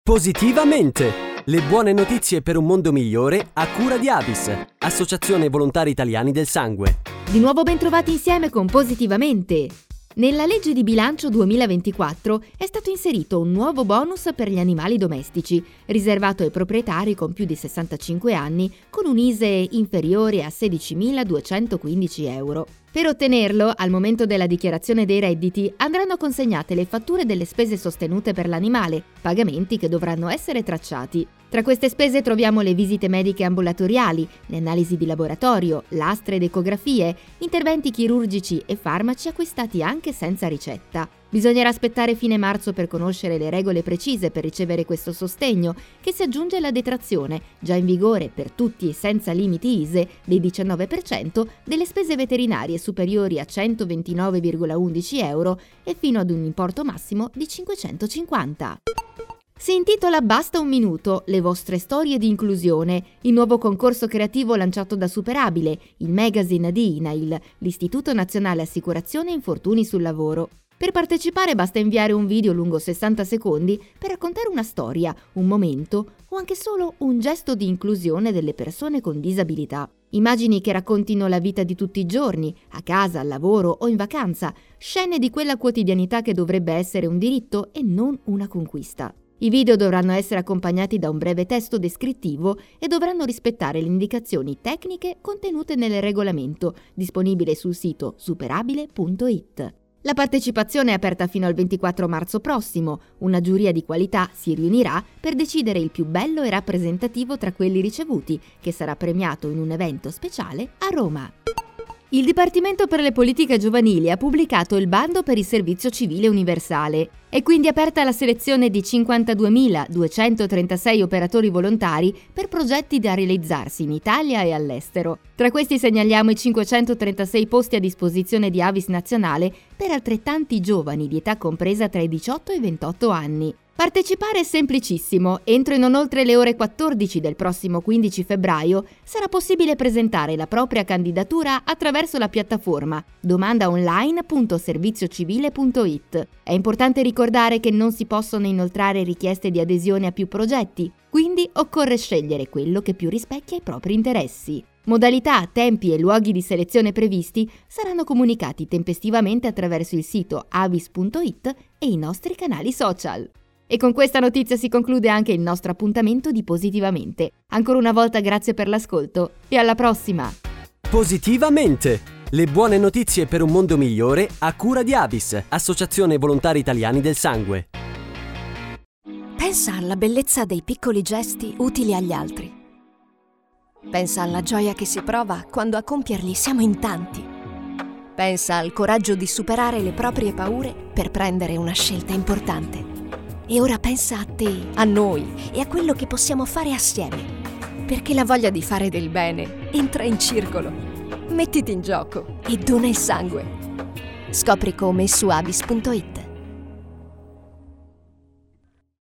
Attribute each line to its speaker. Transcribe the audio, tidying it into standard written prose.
Speaker 1: Positivamente! Le buone notizie per un mondo migliore a cura di Avis, Associazione Volontari Italiani del Sangue.
Speaker 2: Di nuovo ben trovati insieme con Positivamente! Nella legge di bilancio 2024 è stato inserito un nuovo bonus per gli animali domestici, riservato ai proprietari con più di 65 anni con un ISEE inferiore a 16.215 euro. Per ottenerlo, al momento della dichiarazione dei redditi, andranno consegnate le fatture delle spese sostenute per l'animale, pagamenti che dovranno essere tracciati. Tra queste spese troviamo le visite mediche ambulatoriali, le analisi di laboratorio, lastre ed ecografie, interventi chirurgici e farmaci acquistati anche senza ricetta. Bisognerà aspettare fine marzo per conoscere le regole precise per ricevere questo sostegno, che si aggiunge alla detrazione, già in vigore per tutti e senza limiti ISEE, del 19% delle spese veterinarie superiori a 129,11 euro e fino ad un importo massimo di 550. Si intitola Basta un minuto, le vostre storie di inclusione, il nuovo concorso creativo lanciato da Superabile, il magazine di INAIL, l'Istituto Nazionale Assicurazione e Infortuni sul Lavoro. Per partecipare basta inviare un video lungo 60 secondi per raccontare una storia, un momento o anche solo un gesto di inclusione delle persone con disabilità. Immagini che raccontino la vita di tutti i giorni, a casa, al lavoro o in vacanza, scene di quella quotidianità che dovrebbe essere un diritto e non una conquista. I video dovranno essere accompagnati da un breve testo descrittivo e dovranno rispettare le indicazioni tecniche contenute nel regolamento, disponibile sul sito superabile.it. La partecipazione è aperta fino al 24 marzo prossimo. Una giuria di qualità si riunirà per decidere il più bello e rappresentativo tra quelli ricevuti, che sarà premiato in un evento speciale a Roma. Il Dipartimento per le Politiche Giovanili ha pubblicato il bando per il servizio civile universale. È quindi aperta la selezione di 52.236 operatori volontari per progetti da realizzarsi in Italia e all'estero. Tra questi segnaliamo i 536 posti a disposizione di Avis Nazionale per altrettanti giovani di età compresa tra i 18 e i 28 anni. Partecipare è semplicissimo. Entro e non oltre le ore 14 del prossimo 15 febbraio sarà possibile presentare la propria candidatura attraverso la piattaforma domandaonline.serviziocivile.it. È importante ricordare che non si possono inoltrare richieste di adesione a più progetti, quindi occorre scegliere quello che più rispecchia i propri interessi. Modalità, tempi e luoghi di selezione previsti saranno comunicati tempestivamente attraverso il sito avis.it e i nostri canali social. E con questa notizia si conclude anche il nostro appuntamento di Positivamente. Ancora una volta grazie per l'ascolto e alla prossima!
Speaker 1: Positivamente! Le buone notizie per un mondo migliore a cura di Avis, Associazione Volontari Italiani del Sangue.
Speaker 3: Pensa alla bellezza dei piccoli gesti utili agli altri. Pensa alla gioia che si prova quando a compierli siamo in tanti. Pensa al coraggio di superare le proprie paure per prendere una scelta importante. E ora pensa a te, a noi e a quello che possiamo fare assieme. Perché la voglia di fare del bene entra in circolo. Mettiti in gioco e dona il sangue. Scopri come su avis.it.